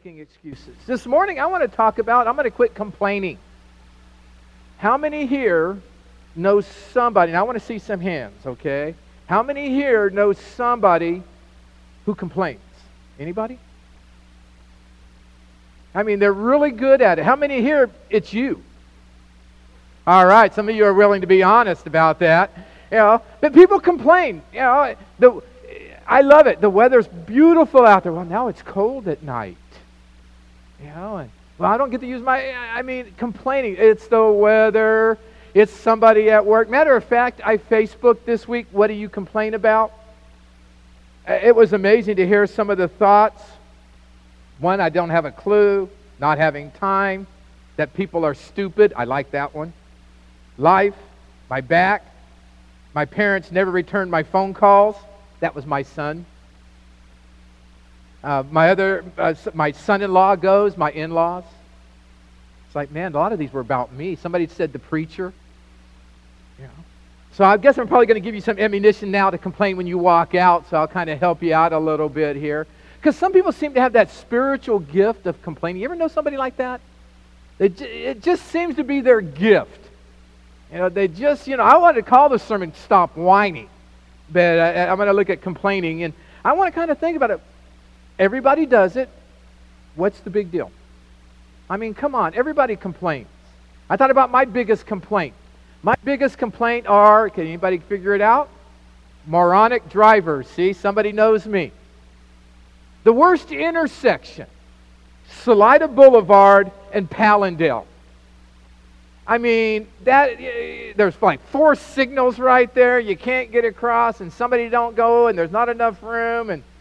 making excuses. This morning I'm going to quit complaining. How many here know somebody, and I want to see some hands, okay? How many here know somebody who complains? Anybody? I mean, they're really good at it. How many here, it's you? All right, some of you are willing to be honest about that. But people complain. I love it. The weather's beautiful out there. Well, now it's cold at night. And I don't get to use complaining. It's the weather. It's somebody at work. Matter of fact, I Facebooked this week, what do you complain about? It was amazing to hear some of the thoughts. One, I don't have a clue, not having time, that people are stupid. I like that one. Life, my back, my parents never returned my phone calls. That was my son. My son-in-law goes, my in-laws. It's like, man, a lot of these were about me. Somebody said the preacher. So I guess I'm probably going to give you some ammunition now to complain when you walk out, so I'll kind of help you out a little bit here. Because some people seem to have that spiritual gift of complaining. You ever know somebody like that? It just seems to be their gift. I wanted to call this sermon Stop Whining. But I'm going to look at complaining. And I want to kind of think about it. Everybody does it. What's the big deal? I mean, come on. Everybody complains. I thought about my biggest complaint. My biggest complaint can anybody figure it out? Moronic drivers. See, somebody knows me. The worst intersection, Salida Boulevard and Palindale. I mean, there's like 4 signals right there. You can't get across, and somebody don't go, and there's not enough room, and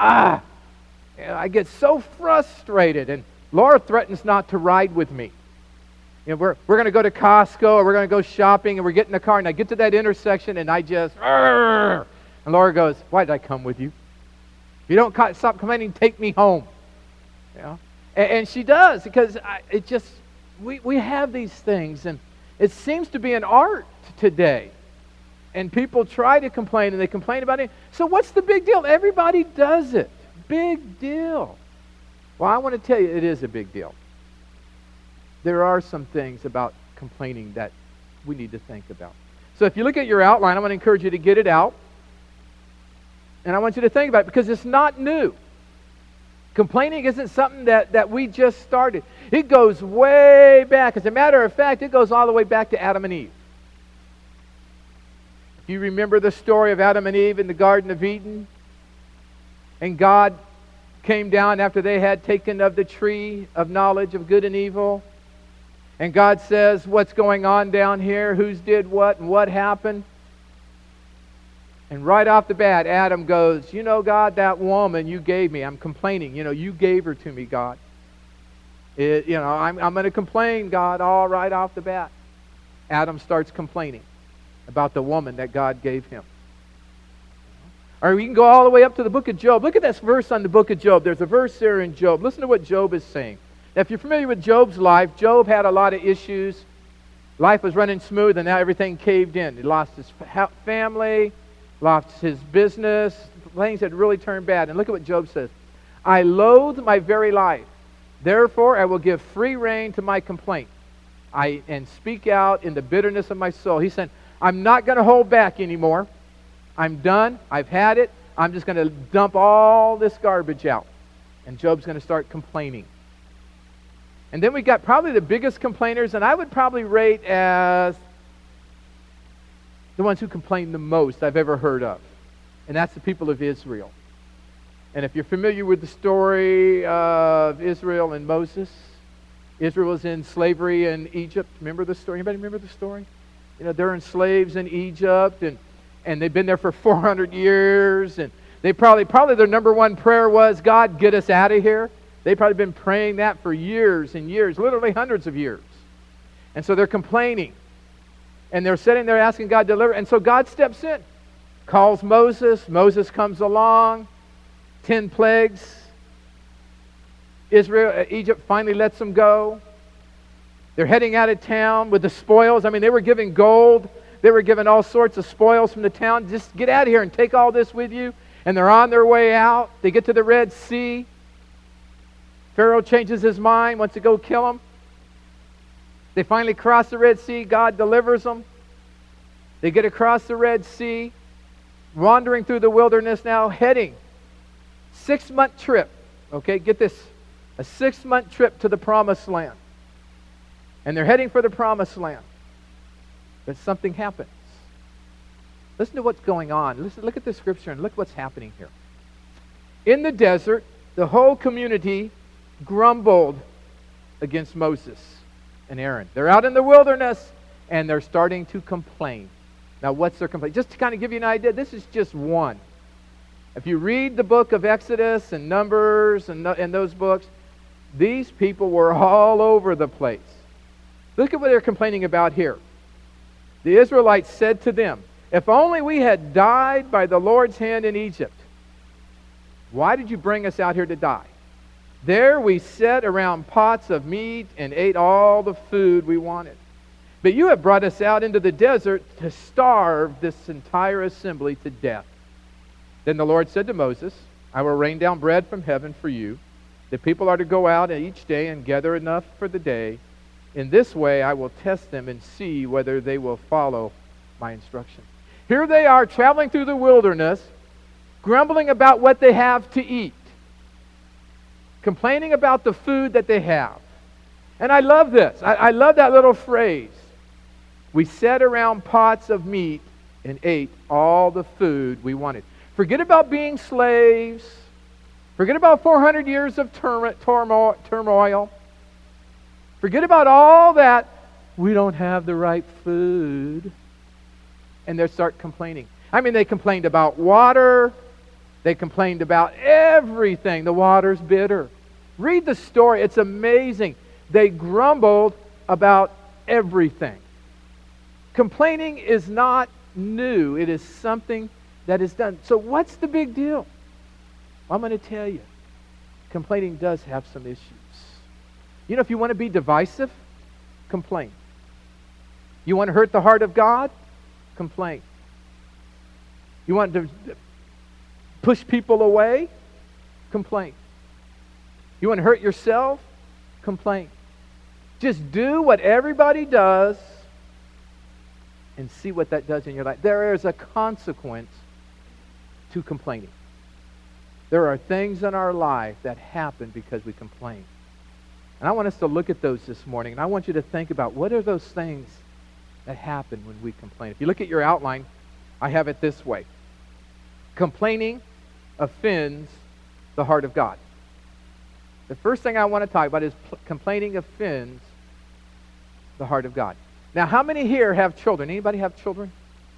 I get so frustrated. And Laura threatens not to ride with me. We're going to go to Costco, or we're going to go shopping, and we're getting in the car, and I get to that intersection, and I just, and Laura goes, why did I come with you? If you don't stop complaining, take me home. And she does, because we have these things, and it seems to be an art today. And people try to complain, and they complain about it. So what's the big deal? Everybody does it. Big deal. Well, I want to tell you, it is a big deal. There are some things about complaining that we need to think about. So if you look at your outline, I want to encourage you to get it out. And I want you to think about it, because it's not new. Complaining isn't something that we just started. It goes way back. As a matter of fact, it goes all the way back to Adam and Eve. If you remember the story of Adam and Eve in the Garden of Eden, and God came down after they had taken of the tree of knowledge of good and evil, and God says, what's going on down here? Who's did what and what happened? And right off the bat, Adam goes, God, that woman you gave me, I'm complaining. You gave her to me, God. I'm going to complain, God, all right off the bat. Adam starts complaining about the woman that God gave him. Or we can go all the way up to the book of Job. Look at this verse on the book of Job. There's a verse there in Job. Listen to what Job is saying. Now, if you're familiar with Job's life, Job had a lot of issues. Life was running smooth, and now everything caved in. He lost his family, lost his business. Things had really turned bad. And look at what Job says. I loathe my very life. Therefore, I will give free rein to my complaint and speak out in the bitterness of my soul. He said, I'm not going to hold back anymore. I'm done. I've had it. I'm just going to dump all this garbage out. And Job's going to start complaining. And then we got probably the biggest complainers, and I would probably rate as the ones who complain the most I've ever heard of. And that's the people of Israel. And if you're familiar with the story of Israel and Moses, Israel was in slavery in Egypt. Remember the story? Anybody remember the story? They're in slaves in Egypt, and they've been there for 400 years, and they probably their number one prayer was, God, get us out of here. They've probably been praying that for years and years, literally hundreds of years. And so they're complaining. And they're sitting there asking God to deliver. And so God steps in, calls Moses. Moses comes along. 10 plagues. Egypt finally lets them go. They're heading out of town with the spoils. They were giving gold. They were given all sorts of spoils from the town. Just get out of here and take all this with you. And they're on their way out. They get to the Red Sea. Pharaoh changes his mind, wants to go kill them. They finally cross the Red Sea. God delivers them. They get across the Red Sea, wandering through the wilderness now, heading 6-month trip. Okay, get this. A 6-month trip to the Promised Land. And they're heading for the Promised Land. But something happens. Listen to what's going on. Listen, look at the scripture and look what's happening here. In the desert, the whole community grumbled against Moses and Aaron. They're out in the wilderness and they're starting to complain. Now, what's their complaint? Just to kind of give you an idea, this is just one. If you read the book of Exodus and Numbers and those books, these people were all over the place. Look at what they're complaining about here. The Israelites said to them, "If only we had died by the Lord's hand in Egypt. Why did you bring us out here to die? There we sat around pots of meat and ate all the food we wanted. But you have brought us out into the desert to starve this entire assembly to death." Then the Lord said to Moses, "I will rain down bread from heaven for you. The people are to go out each day and gather enough for the day. In this way I will test them and see whether they will follow my instruction." Here they are traveling through the wilderness, grumbling about what they have to eat, complaining about the food that they have. And I love this. I love that little phrase. We sat around pots of meat and ate all the food we wanted. Forget about being slaves. Forget about 400 years of turmoil. Forget about all that. We don't have the right food. And they start complaining. I mean, they complained about water. They complained about everything. The water's bitter. Read the story. It's amazing. They grumbled about everything. Complaining is not new. It is something that is done. So what's the big deal? Well, I'm going to tell you. Complaining does have some issues. You know, if you want to be divisive, complain. You want to hurt the heart of God? Complain. You want to push people away? Complain. You want to hurt yourself? Complain. Just do what everybody does and see what that does in your life. There is a consequence to complaining. There are things in our life that happen because we complain. And I want us to look at those this morning, and I want you to think about what are those things that happen when we complain. If you look at your outline, I have it this way. Complaining offends the heart of God. The first thing I want to talk about is complaining offends the heart of God. Now, how many here have children? Anybody have children?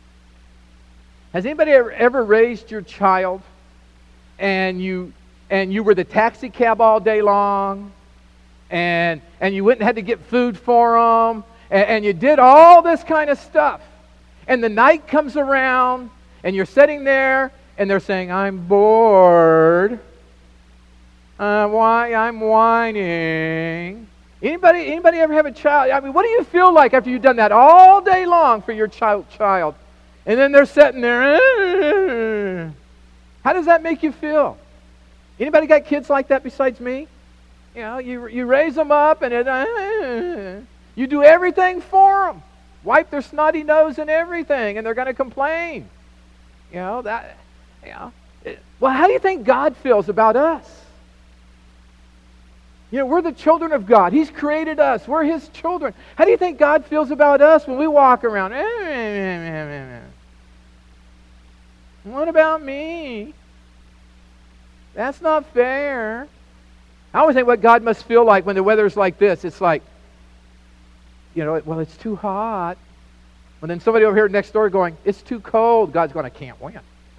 Has anybody ever raised your child and you were the taxi cab all day long and you went and had to get food for them and you did all this kind of stuff, and the night comes around and you're sitting there and they're saying, "I'm bored. Why I'm whining." Anybody ever have a child? I mean, what do you feel like after you've done that all day long for your child? And then they're sitting there. How does that make you feel? Anybody got kids like that besides me? You know, you raise them up and you do everything for them. Wipe their snotty nose and everything, and they're going to complain. Well, how do you think God feels about us? You know, we're the children of God. He's created us. We're His children. How do you think God feels about us when we walk around? What about me? That's not fair. I always think what God must feel like when the weather's like this. It's like, well, it's too hot. And then somebody over here next door going, "It's too cold." God's going, "I can't win."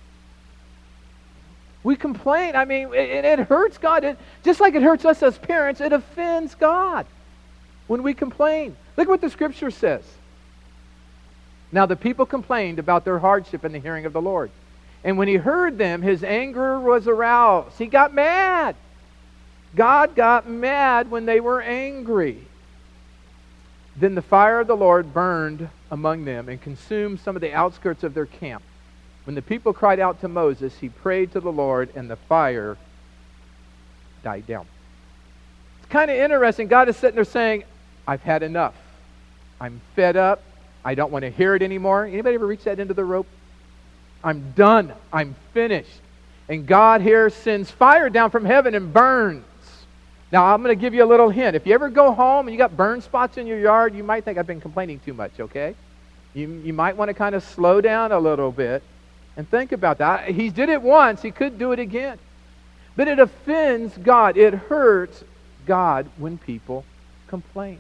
We complain. I mean, it hurts God. Just like it hurts us as parents, it offends God when we complain. Look what the Scripture says. Now the people complained about their hardship in the hearing of the Lord. And when He heard them, His anger was aroused. He got mad. God got mad when they were angry. Then the fire of the Lord burned among them and consumed some of the outskirts of their camp. When the people cried out to Moses, he prayed to the Lord, and the fire died down. kind of interesting. God is sitting there saying, I've had enough. I'm fed up. I don't want to hear it anymore. Anybody ever reach that end of the rope? I'm done. I'm finished. And God here sends fire down from heaven and burns. Now, I'm going to give you a little hint. If you ever go home and you got burn spots in your yard, you might think I've been complaining too much, okay? You might want to kind of slow down a little bit and think about that. He did it once. He could do it again. But it offends God. It hurts God when people complain.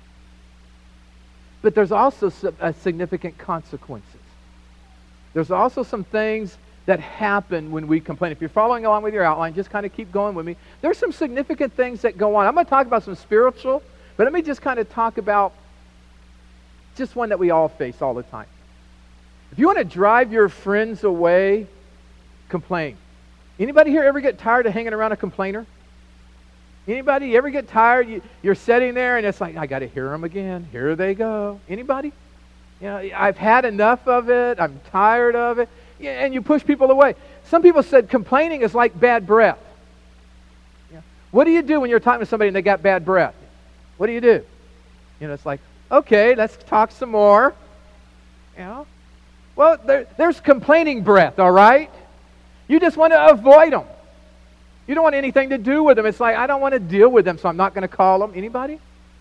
But there's also significant consequences. There's also some things that happen when we complain. If you're following along with your outline, just kind of keep going with me. There's some significant things that go on. I'm going to talk about some spiritual, but let me just kind of talk about just one that we all face all the time. If you want to drive your friends away, complain. Anybody here ever get tired of hanging around a complainer? Anybody ever get tired? You're sitting there and it's like, I got to hear them again. Here they go. Anybody? You know, I've had enough of it. I'm tired of it. And you push people away. Some people said complaining is like bad breath. Yeah. What do you do when you're talking to somebody and they got bad breath? What do? You know, it's like, okay, let's talk some more. You know? Well, there's complaining breath, all right? You just want to avoid them. You don't want anything to do with them. It's like, I don't want to deal with them, so I'm not going to call them. Anybody?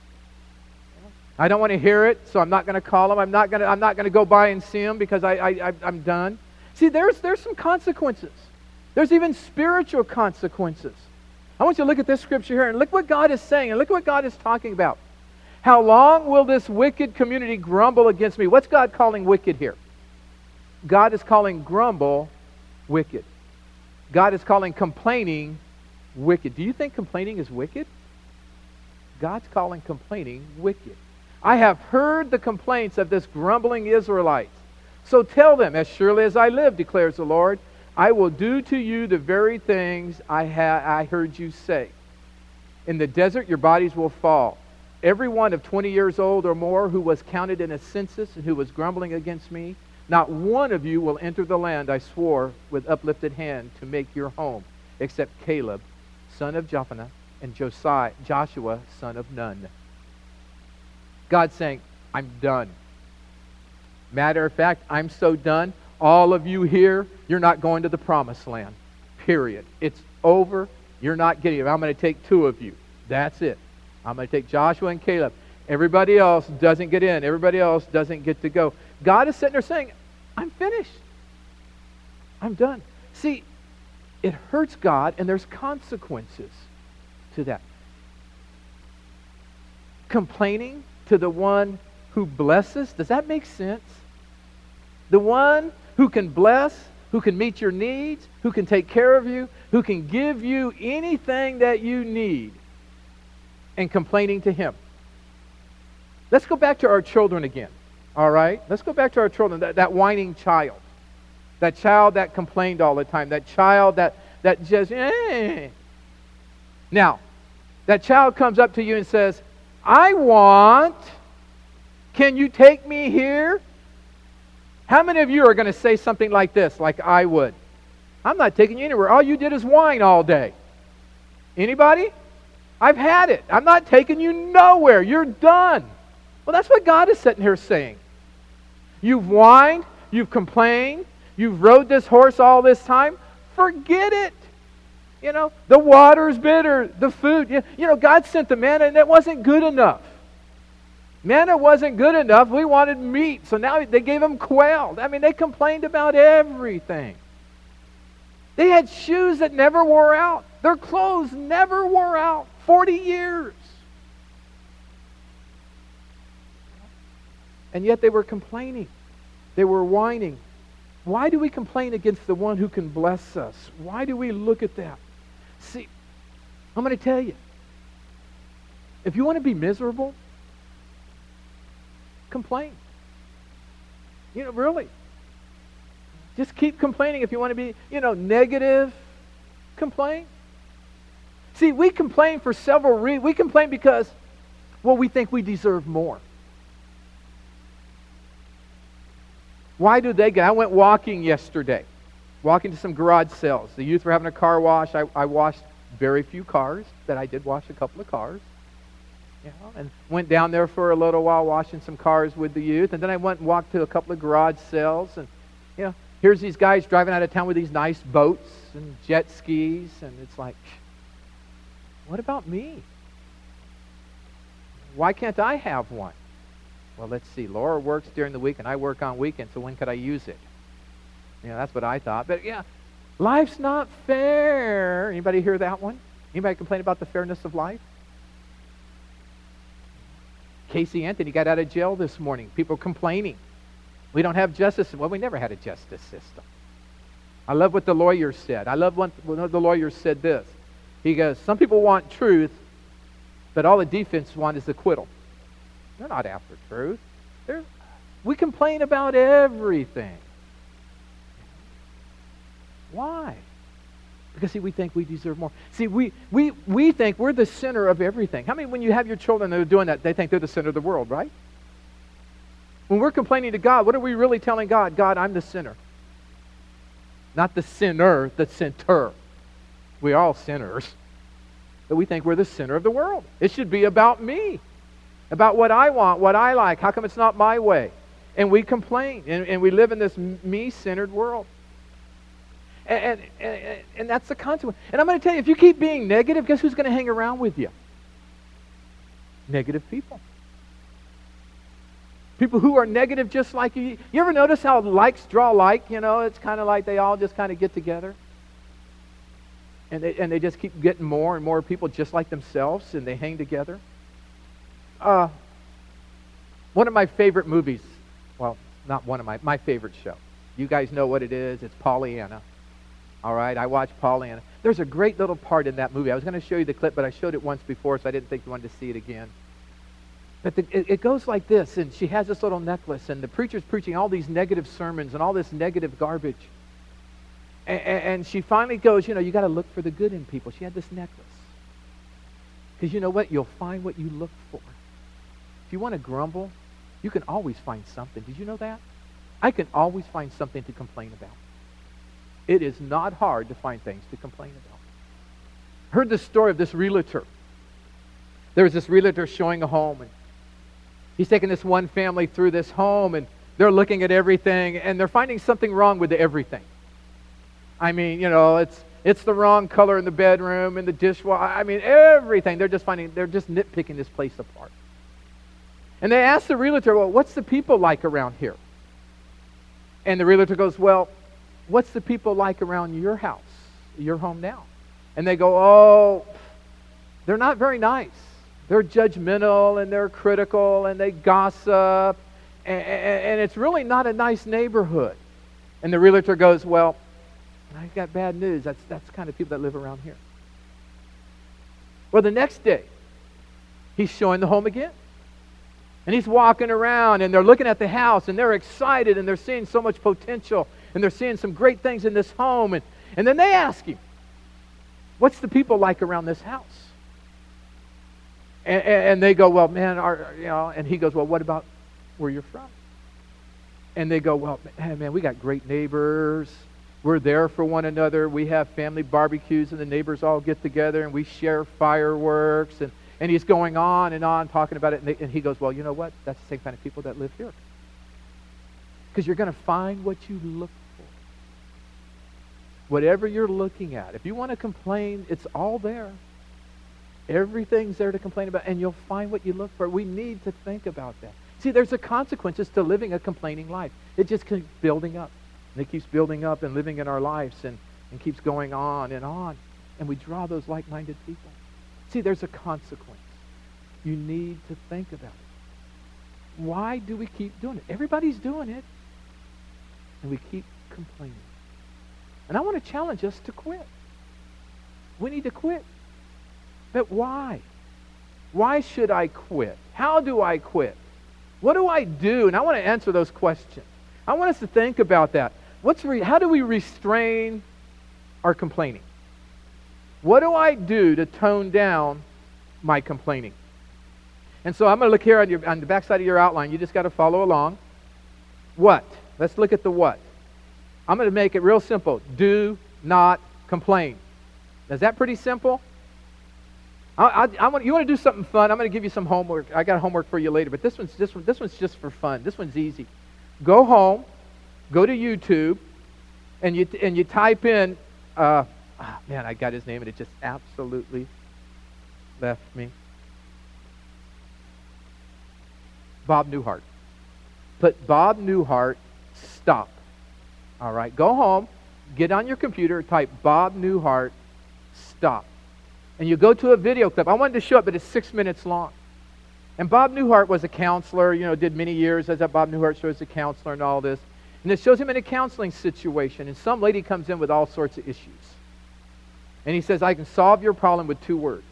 I don't want to hear it, so I'm not going to call them. I'm not going to go by and see them because I'm done. See, there's some consequences. There's even spiritual consequences. I want you to look at this scripture here and look what God is saying and look what God is talking about. How long will this wicked community grumble against me? What's God calling wicked here? God is calling grumble wicked. God is calling complaining wicked. Do you think complaining is wicked? God's calling complaining wicked. I have heard the complaints of this grumbling Israelite. So tell them, as surely as I live, declares the Lord, I will do to you the very things I heard you say. In the desert your bodies will fall. Every one of 20 years old or more who was counted in a census and who was grumbling against me, not one of you will enter the land I swore with uplifted hand to make your home, except Caleb, son of Jephunneh, and Joshua, son of Nun. God's saying, I'm done. Matter of fact, I'm so done. All of you here, you're not going to the promised land. Period. It's over. You're not getting it. I'm going to take 2 of you. That's it. I'm going to take Joshua and Caleb. Everybody else doesn't get in. Everybody else doesn't get to go. God is sitting there saying, I'm finished. I'm done. See, it hurts God, and there's consequences to that. Complaining to the one who blesses, does that make sense? The one who can bless, who can meet your needs, who can take care of you, who can give you anything that you need, and complaining to him. Let's go back to our children again, all right? Let's go back to our children, that whining child. That child that complained all the time. That child that just, Now, that child comes up to you and says, can you take me here? How many of you are going to say something like this, like I would? I'm not taking you anywhere. All you did is whine all day. Anybody? I've had it. I'm not taking you nowhere. You're done. Well, that's what God is sitting here saying. You've whined. You've complained. You've rode this horse all this time. Forget it. You know, the water's bitter. The food. You know, God sent the manna and it wasn't good enough. Manna wasn't good enough. We wanted meat. So now they gave them quail. I mean, they complained about everything. They had shoes that never wore out. Their clothes never wore out. 40 years. And yet they were complaining. They were whining. Why do we complain against the one who can bless us? Why do we look at that? See, I'm going to tell you. If you want to be miserable, complain. You know, really. Just keep complaining. If you want to be, negative, complain. See, we complain for several reasons. We complain because, we think we deserve more. Why do they get? I went walking yesterday. Walking to some garage sales. The youth were having a car wash. I washed very few cars, but I did wash a couple of cars. And went down there for a little while washing some cars with the youth. And then I went and walked to a couple of garage sales. And, here's these guys driving out of town with these nice boats and jet skis. And it's like, what about me? Why can't I have one? Well, let's see. Laura works during the week and I work on weekends, so when could I use it? That's what I thought. But life's not fair. Anybody hear that one? Anybody complain about the fairness of life? Casey Anthony got out of jail this morning. People complaining. We don't have justice. Well, we never had a justice system. I love what the lawyer said. I love when the lawyer said this. He goes, some people want truth, but all the defense want is acquittal. They're not after truth. We complain about everything. Why? Because, we think we deserve more. See, we think we're the center of everything. How many, when you have your children that are doing that, they think they're the center of the world, right? When we're complaining to God, what are we really telling God? God, I'm the sinner. Not the sinner, the center. We're all sinners. But we think we're the center of the world. It should be about me. About what I want, what I like. How come it's not my way? And we complain. And we live in this me-centered world. And that's the consequence. And I'm going to tell you, if you keep being negative, guess who's going to hang around with you? Negative people. People who are negative just like you. You ever notice how likes draw like? It's kind of like they all just kind of get together. And they just keep getting more and more people just like themselves, and they hang together. One of my favorite movies, well, not one of my favorite show. You guys know what it is. It's Pollyanna. All right, I watched Pollyanna. There's a great little part in that movie. I was going to show you the clip, but I showed it once before, so I didn't think you wanted to see it again. But it goes like this, and she has this little necklace, and the preacher's preaching all these negative sermons and all this negative garbage. And she finally goes, you got to look for the good in people. She had this necklace. Because you know what? You'll find what you look for. If you want to grumble, you can always find something. Did you know that? I can always find something to complain about. It is not hard to find things to complain about. I heard the story of this realtor. There was this realtor showing a home, and he's taking this one family through this home, and they're looking at everything, and they're finding something wrong with everything. I mean, it's the wrong color in the bedroom, and the dishwasher. I mean, everything. They're just nitpicking this place apart. And they asked the realtor, well, what's the people like around here? And the realtor goes, well, what's the people like around your house, your home now? And they go, oh, they're not very nice. They're judgmental, and they're critical, and they gossip, and it's really not a nice neighborhood. And the realtor goes, well, I've got bad news. That's the kind of people that live around here. Well, the next day, he's showing the home again. And he's walking around, and they're looking at the house, and they're excited, and they're seeing so much potential, and they're seeing some great things in this home. And then they ask him, what's the people like around this house? And they go, well, man, and he goes, well, what about where you're from? And they go, well, man, we got great neighbors. We're there for one another. We have family barbecues, and the neighbors all get together, and we share fireworks. And he's going on and on talking about it. And he goes, well, you know what? That's the same kind of people that live here. Because you're going to find what you look for. Whatever you're looking at. If you want to complain, it's all there. Everything's there to complain about, and you'll find what you look for. We need to think about that. See, there's a consequences to living a complaining life. It just keeps building up. And it keeps building up and living in our lives and keeps going on. And we draw those like-minded people. See, there's a consequence. You need to think about it. Why do we keep doing it? Everybody's doing it. And we keep complaining. And I want to challenge us to quit. We need to quit. But why? Why should I quit? How do I quit? What do I do? And I want to answer those questions. I want us to think about that. How do we restrain our complaining? What do I do to tone down my complaining? And so I'm going to look here on the back side of your outline. You just got to follow along. What? Let's look at the what. I'm going to make it real simple. Do not complain. Is that pretty simple? You want to do something fun? I'm going to give you some homework. I got homework for you later, but this one's just for fun. This one's easy. Go home, go to YouTube, and you type in. Man, I got his name, and it just absolutely left me. Bob Newhart. Put Bob Newhart, stop. All right, go home, get on your computer, type Bob Newhart, stop. And you go to a video clip. I wanted to show it, but it's 6 minutes long. And Bob Newhart was a counselor, did many years as a Bob Newhart show as a counselor and all this. And it shows him in a counseling situation, and some lady comes in with all sorts of issues. And he says, I can solve your problem with 2 words.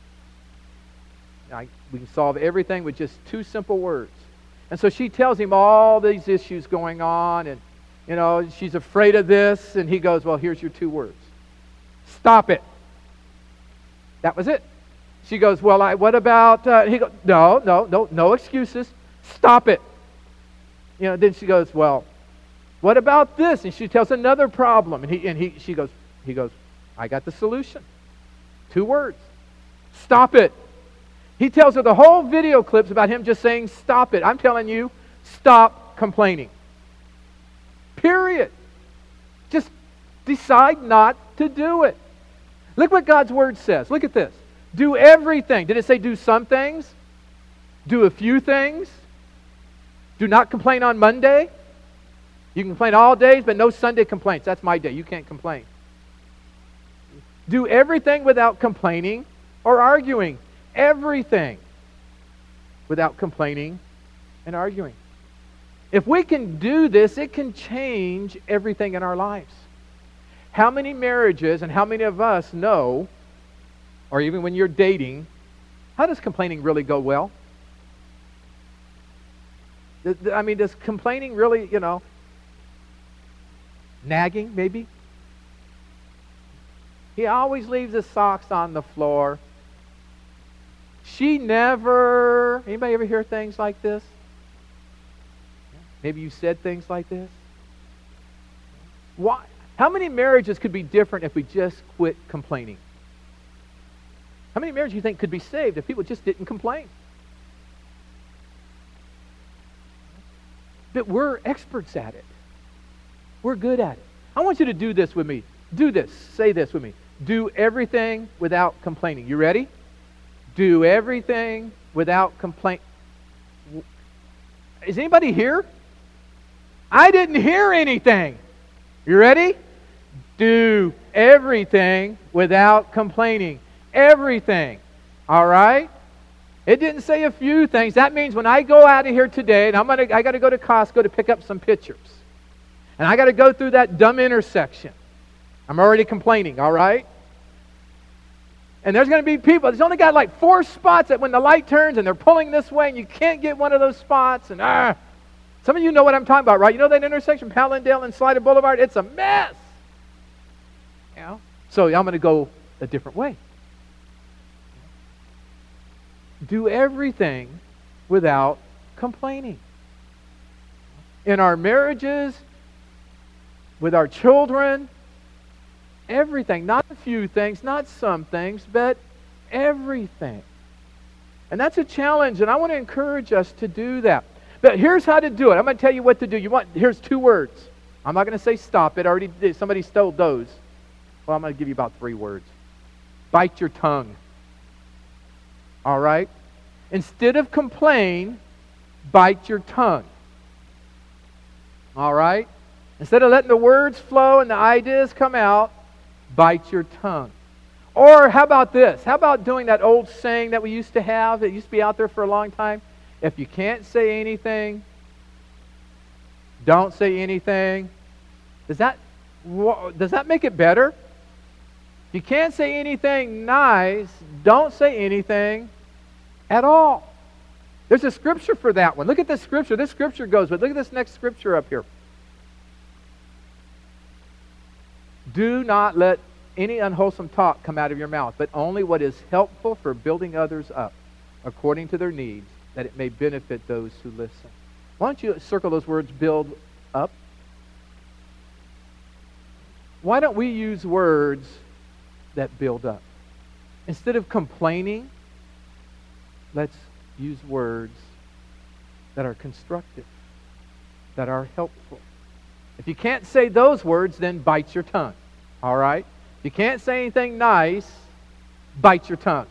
We can solve everything with just 2 simple words. And so she tells him all these issues going on, and she's afraid of this, and he goes, well, here's your 2 words. Stop it. That was it. She goes, well, what about, he goes, no excuses. Stop it. Then she goes, well, what about this? And she tells another problem, and he goes, I got the solution. 2 words. Stop it. He tells her the whole video clips about him just saying, stop it. I'm telling you, stop complaining. Period. Just decide not to do it. Look what God's Word says. Look at this. Do everything. Did it say do some things? Do a few things? Do not complain on Monday? You can complain all days, but no Sunday complaints. That's my day. You can't complain. Do everything without complaining or arguing. Everything without complaining and arguing. If we can do this, it can change everything in our lives. How many marriages and how many of us know, or even when you're dating, how does complaining really go well? Does complaining really, nagging maybe? He always leaves his socks on the floor. She never... Anybody ever hear things like this? Maybe you said things like this? Why? How many marriages could be different if we just quit complaining? How many marriages do you think could be saved if people just didn't complain? But we're experts at it. We're good at it. I want you to do this with me. Do this. Say this with me. Do everything without complaining. You ready? Do everything without complaint. Is anybody here? I didn't hear anything. You ready? Do everything without complaining. Everything. All right? It didn't say a few things. That means when I go out of here today, and I got to go to Costco to pick up some pictures, and I got to go through that dumb intersection, I'm already complaining, all right? And there's going to be people, there's only got like 4 spots that when the light turns and they're pulling this way and you can't get one of those spots. And some of you know what I'm talking about, right? You know that intersection, Palindale and Slida Boulevard? It's a mess. So I'm going to go a different way. Do everything without complaining. In our marriages, with our children, everything. Not a few things, not some things, but everything. And that's a challenge, and I want to encourage us to do that. But here's how to do it. I'm going to tell you what to do. Here's 2 words. I'm not going to say stop it. Somebody stole those. Well, I'm going to give you about 3 words. Bite your tongue. All right? Instead of complain, bite your tongue. All right? Instead of letting the words flow and the ideas come out, bite your tongue. Or how about this? How about doing that old saying that we used to have, that used to be out there for a long time? If you can't say anything, don't say anything. Does that make it better? If you can't say anything nice, don't say anything at all. There's a scripture for that one. Look at this scripture. This scripture goes, but look at this next scripture up here. Do not let any unwholesome talk come out of your mouth, but only what is helpful for building others up, according to their needs, that it may benefit those who listen. Why don't you circle those words, build up? Why don't we use words that build up? Instead of complaining, let's use words that are constructive, that are helpful. If you can't say those words, then bite your tongue. All right? If you can't say anything nice, bite your tongue.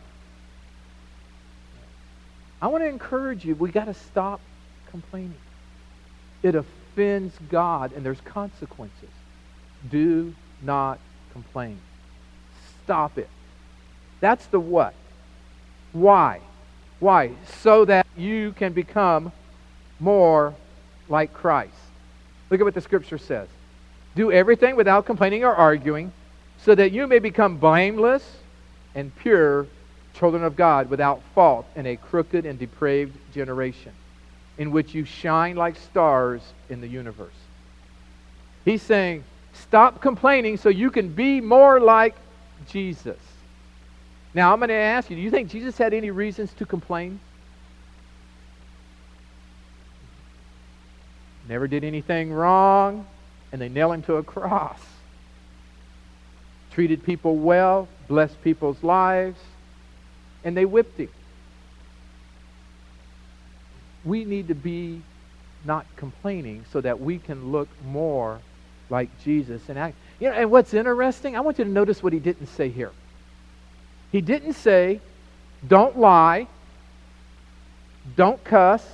I want to encourage you, we got to stop complaining. It offends God, and there's consequences. Do not complain. Stop it. That's the what. Why? Why? So that you can become more like Christ. Look at what the Scripture says. Do everything without complaining or arguing, so that you may become blameless and pure children of God, without fault in a crooked and depraved generation, in which you shine like stars in the universe. He's saying, stop complaining so you can be more like Jesus. Now, I'm going to ask you, do you think Jesus had any reasons to complain? Never did anything wrong, and they nailed him to a cross. Treated people well, blessed people's lives, and they whipped him. We need to be not complaining so that we can look more like Jesus. And what's interesting, I want you to notice what he didn't say here. He didn't say, don't lie, don't cuss,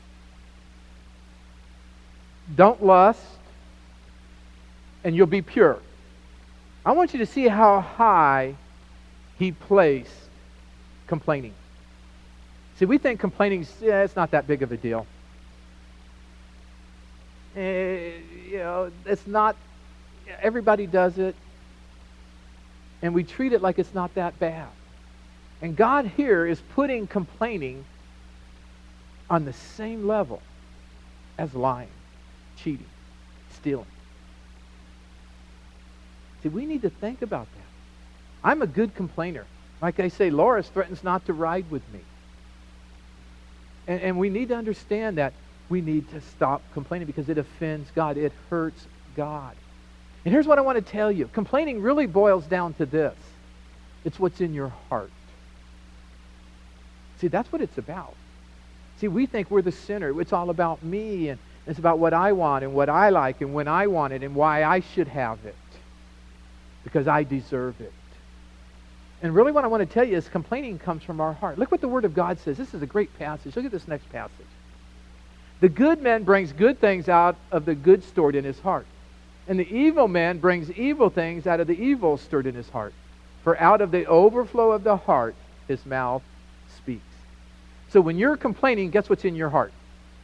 don't lust, and you'll be pure. I want you to see how high he placed complaining. See, we think complaining, it's not that big of a deal. It's not, everybody does it. And we treat it like it's not that bad. And God here is putting complaining on the same level as lying, cheating, stealing. See, we need to think about that. I'm a good complainer. Like I say, Loris threatens not to ride with me. And we need to understand that we need to stop complaining because it offends God. It hurts God. And here's what I want to tell you. Complaining really boils down to this. It's what's in your heart. See, that's what it's about. See, we think we're the sinner. It's all about me, and it's about what I want and what I like and when I want it and why I should have it. Because I deserve it. And really what I want to tell you is complaining comes from our heart. Look what the Word of God says. This is a great passage. Look at this next passage. The good man brings good things out of the good stored in his heart. And the evil man brings evil things out of the evil stored in his heart. For out of the overflow of the heart, his mouth speaks. So when you're complaining, guess what's in your heart?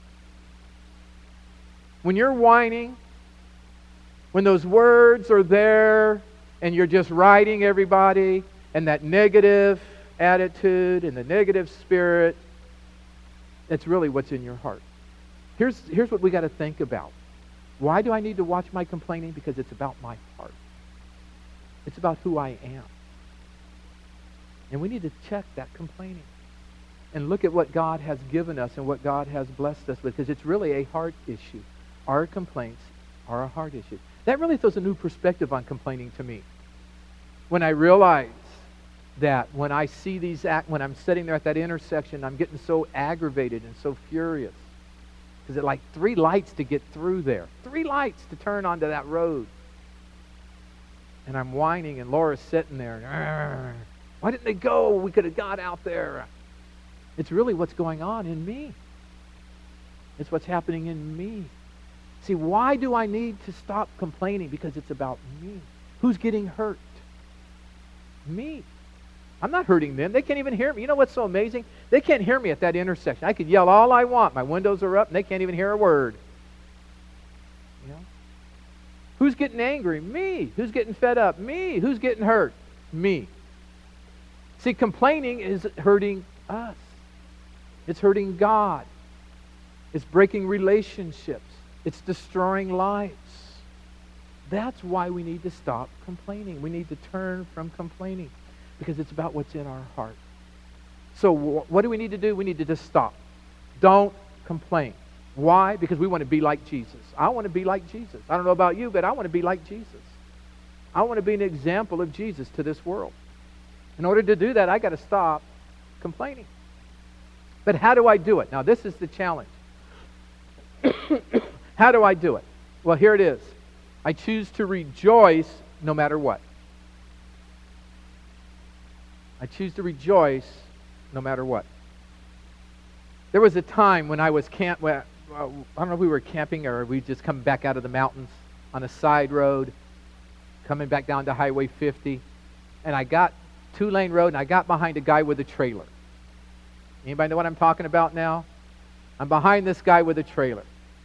When you're whining, when those words are there and you're just riding everybody, and that negative attitude and the negative spirit, that's really what's in your heart. Here's what we got to think about. Why do I need to watch my complaining? Because it's about my heart. It's about who I am. And we need to check that complaining and look at what God has given us and what God has blessed us with, because it's really a heart issue. Our complaints are a heart issue. That really throws a new perspective on complaining to me. When I realize that when I see when I'm sitting there at that intersection, I'm getting so aggravated and so furious. Because it's like 3 lights to get through there. 3 lights to turn onto that road. And I'm whining, and Laura's sitting there. Why didn't they go? We could have got out there. It's really what's going on in me. It's what's happening in me. See, why do I need to stop complaining? Because it's about me. Who's getting hurt? Me. I'm not hurting them. They can't even hear me. You know what's so amazing? They can't hear me at that intersection. I could yell all I want. My windows are up, and they can't even hear a word. You know? Who's getting angry? Me. Who's getting fed up? Me. Who's getting hurt? Me. See, complaining is hurting us. It's hurting God. It's breaking relationships. It's destroying lives. That's why we need to stop complaining. We need to turn from complaining because it's about what's in our heart. So what do we need to do? We need to just stop. Don't complain. Why? Because we want to be like Jesus. I want to be like Jesus. I don't know about you, but I want to be like Jesus. I want to be an example of Jesus to this world. In order to do that, I got to stop complaining. But how do I do it? Now, this is the challenge. How do I do it? Well, here it is. I choose to rejoice no matter what. I choose to rejoice no matter what. There was a time when I was I don't know if we were camping or we just come back out of the mountains on a side road, coming back down to Highway 50, and I got 2-lane road, and I got behind a guy with a trailer. Anybody know what I'm talking about now? I'm behind this guy with a trailer.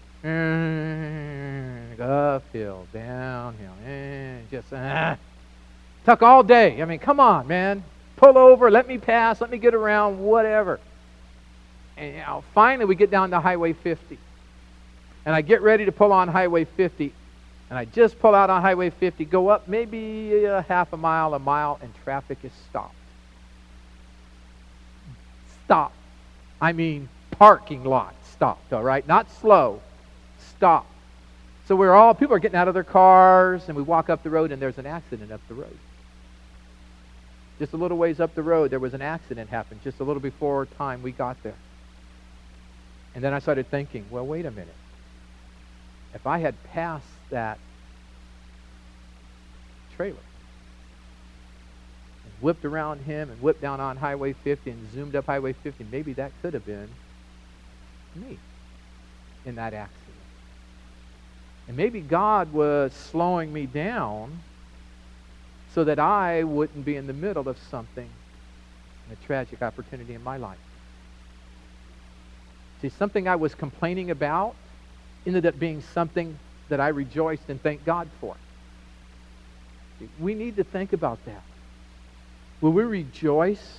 Uphill, downhill, just took all day. I mean, come on, man. Pull over, let me pass, let me get around, whatever. And finally we get down to Highway 50. And I get ready to pull on Highway 50. And I just pull out on Highway 50, go up maybe a half a mile, and traffic is stopped. Stopped. I mean, parking lot stopped, all right? Not slow. Stopped. So people are getting out of their cars, and we walk up the road, and there's an accident up the road. Just a little ways up the road, there was an accident happened just a little before time we got there. And then I started thinking, well, wait a minute. If I had passed that trailer and whipped around him and whipped down on Highway 50 and zoomed up Highway 50, maybe that could have been me in that accident. And maybe God was slowing me down so that I wouldn't be in the middle of something, a tragic opportunity in my life. See, something I was complaining about ended up being something that I rejoiced and thanked God for. See, we need to think about that. Will we rejoice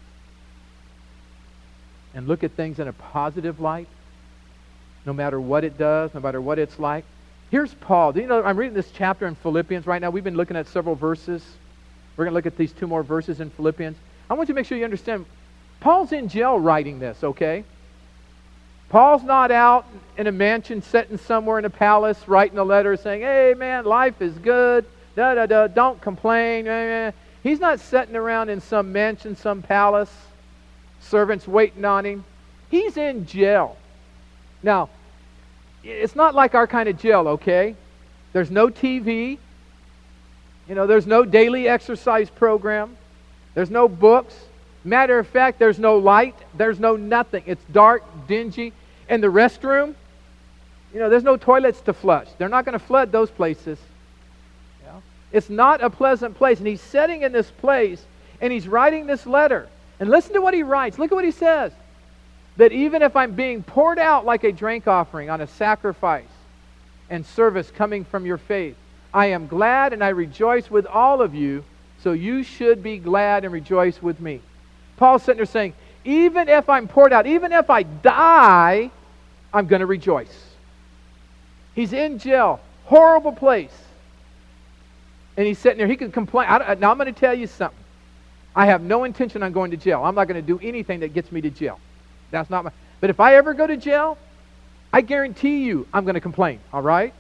and look at things in a positive light, no matter what it does, no matter what it's like? Here's Paul. Do you know, I'm reading this chapter in Philippians right now. We've been looking at several verses. We're going to look at these 2 more verses in Philippians. I want you to make sure you understand, Paul's in jail writing this, okay? Paul's not out in a mansion sitting somewhere in a palace writing a letter saying, hey, man, life is good, don't complain. He's not sitting around in some mansion, some palace, servants waiting on him. He's in jail. Now, it's not like our kind of jail, okay? There's no TV. There's no daily exercise program. There's no books. Matter of fact, there's no light. There's no nothing. It's dark, dingy. And the restroom, there's no toilets to flush. They're not going to flood those places. It's not a pleasant place. And he's sitting in this place, and he's writing this letter. And listen to what he writes. Look at what he says. That even if I'm being poured out like a drink offering on a sacrifice and service coming from your faith, I am glad and I rejoice with all of you, so you should be glad and rejoice with me. Paul's sitting there saying, even if I'm poured out, even if I die, I'm going to rejoice. He's in jail, horrible place. And he's sitting there, he can complain. Now I'm going to tell you something. I have no intention on going to jail. I'm not going to do anything that gets me to jail. That's not my... But if I ever go to jail, I guarantee you I'm going to complain, all right?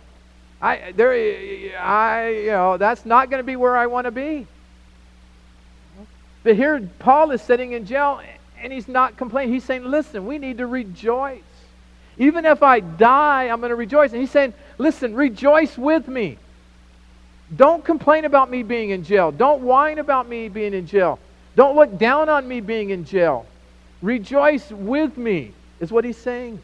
That's not going to be where I want to be. But here Paul is sitting in jail, and he's not complaining. He's saying, listen, we need to rejoice. Even if I die, I'm going to rejoice. And he's saying, listen, rejoice with me. Don't complain about me being in jail. Don't whine about me being in jail. Don't look down on me being in jail. Rejoice with me, is what he's saying.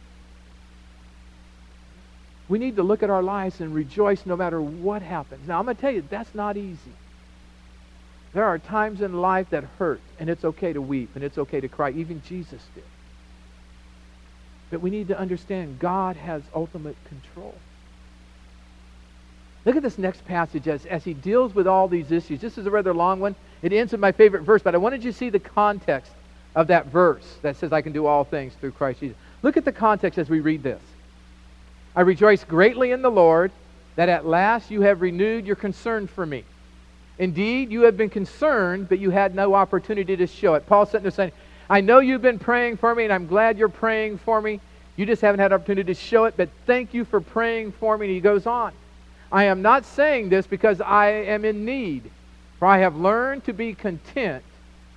We need to look at our lives and rejoice no matter what happens. Now, I'm going to tell you, that's not easy. There are times in life that hurt, and it's okay to weep, and it's okay to cry. Even Jesus did. But we need to understand God has ultimate control. Look at this next passage as he deals with all these issues. This is a rather long one. It ends with my favorite verse, but I wanted you to see the context of that verse that says, I can do all things through Christ Jesus. Look at the context as we read this. I rejoice greatly in the Lord that at last you have renewed your concern for me. Indeed, you have been concerned, but you had no opportunity to show it. Paul's sitting there saying, I know you've been praying for me, and I'm glad you're praying for me. You just haven't had opportunity to show it, but thank you for praying for me. And he goes on. I am not saying this because I am in need, for I have learned to be content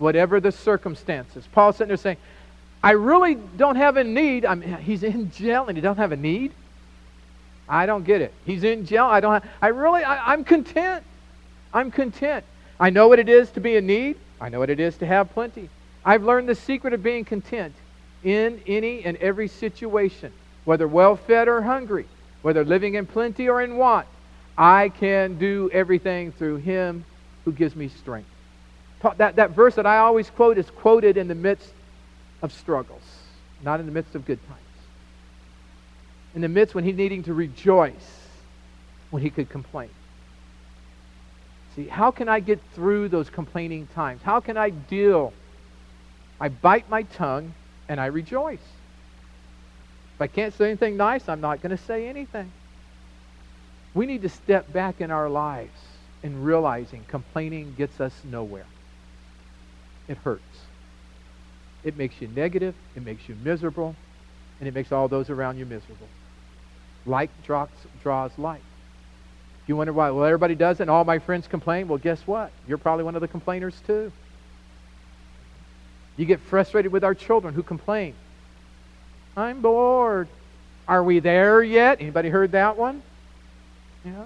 whatever the circumstances. Paul's sitting there saying, I really don't have a need. He's in jail and he don't have a need? I don't get it. He's in jail. I'm content. I'm content. I know what it is to be in need. I know what it is to have plenty. I've learned the secret of being content in any and every situation, whether well-fed or hungry, whether living in plenty or in want. I can do everything through Him who gives me strength. That verse that I always quote is quoted in the midst of struggles, not in the midst of good times. In the midst when he's needing to rejoice, when he could complain. See, how can I get through those complaining times? How can I deal? I bite my tongue and I rejoice. If I can't say anything nice, I'm not going to say anything. We need to step back in our lives and realizing complaining gets us nowhere. It hurts. It makes you negative, it makes you miserable, and it makes all those around you miserable. Like draws like. You wonder why? Well, everybody does it and all my friends complain. Well, guess what? You're probably one of the complainers too. You get frustrated with our children who complain. I'm bored. Are we there yet? Anybody heard that one? Yeah.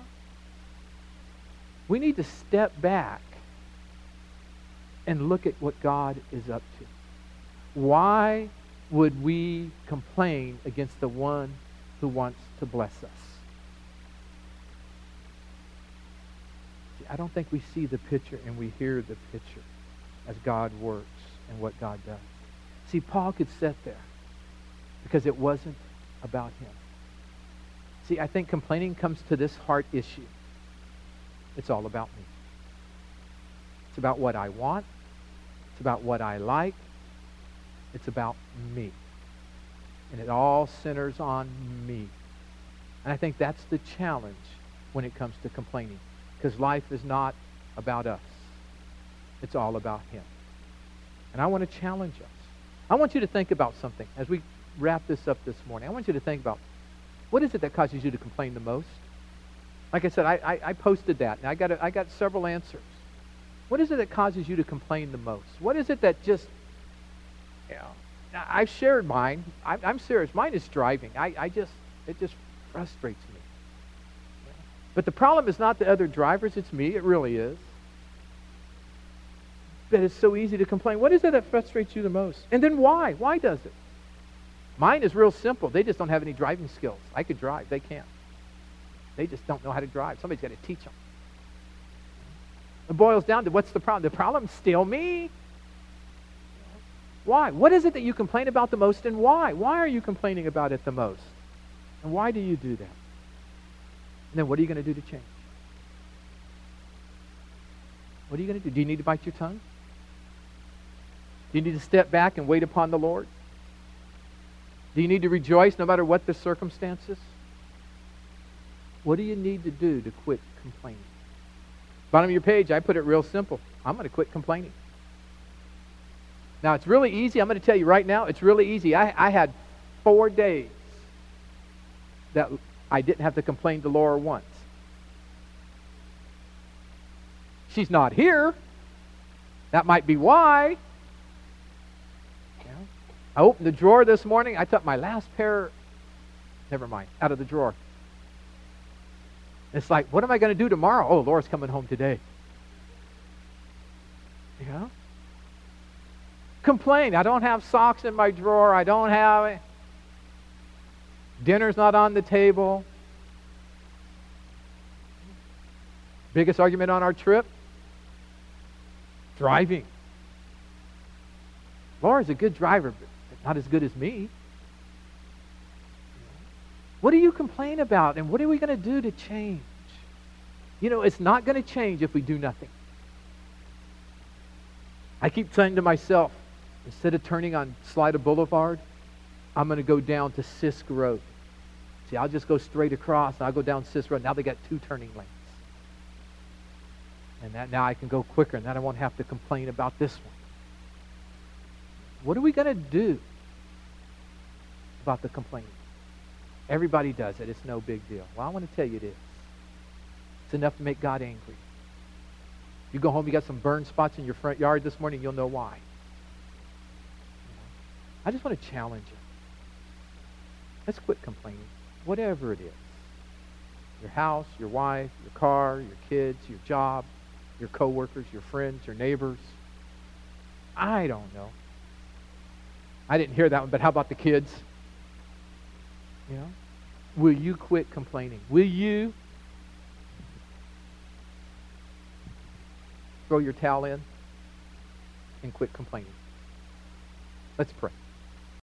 We need to step back and look at what God is up to. Why would we complain against the one who wants to bless us? See, I don't think we see the picture and we hear the picture as God works and what God does. See, Paul could sit there because it wasn't about him. See, I think complaining comes to this heart issue. It's all about me. It's about what I want. It's about what I like. It's about me. And it all centers on me. And I think that's the challenge when it comes to complaining. Because life is not about us. It's all about Him. And I want to challenge us. I want you to think about something as we wrap this up this morning. I want you to think about, what is it that causes you to complain the most? Like I said, I posted that, and I got several answers. What is it that causes you to complain the most? What is it that just, I've shared mine. I'm serious. Mine is driving. It just frustrates me. But the problem is not the other drivers. It's me. It really is. But it's so easy to complain. What is it that frustrates you the most? And then why? Why does it? Mine is real simple. They just don't have any driving skills. I could drive. They can't. They just don't know how to drive. Somebody's got to teach them. It boils down to, what's the problem? The problem's still me. Why? What is it that you complain about the most, and why? Why are you complaining about it the most? And why do you do that? And then what are you going to do to change? What are you going to do? Do you need to bite your tongue? Do you need to step back and wait upon the Lord? Do you need to rejoice no matter what the circumstances? What do you need to do to quit complaining? Bottom of your page, I put it real simple. I'm going to quit complaining. Now, it's really easy. I'm going to tell you right now, it's really easy. I had 4 days that I didn't have to complain to Laura once. She's not here. That might be why. I opened the drawer this morning. I took my last pair, out of the drawer. It's like, what am I going to do tomorrow? Oh, Laura's coming home today. Complain. I don't have socks in my drawer. I don't have it. Dinner's not on the table. Biggest argument on our trip? Driving. Laura's a good driver, but not as good as me. What do you complain about, and what are we going to do to change? It's not going to change if we do nothing. I keep saying to myself, instead of turning on Slida Boulevard, I'm going to go down to Sisk Road. See, I'll just go straight across, and I'll go down Sisk Road. Now they got 2 turning lanes. And now I can go quicker, and then I won't have to complain about this one. What are we going to do about the complaining? Everybody does it. It's no big deal. Well, I want to tell you this. It's enough to make God angry. If You go home, you got some burn spots in your front yard this morning, you'll know why. I just want to challenge you. Let's quit complaining, whatever it is. Your house, your wife, your car, your kids, your job, your coworkers, your friends, your neighbors. I don't know. I didn't hear that one, but how about the kids? You know? Will you quit complaining? Will you throw your towel in and quit complaining? Let's pray.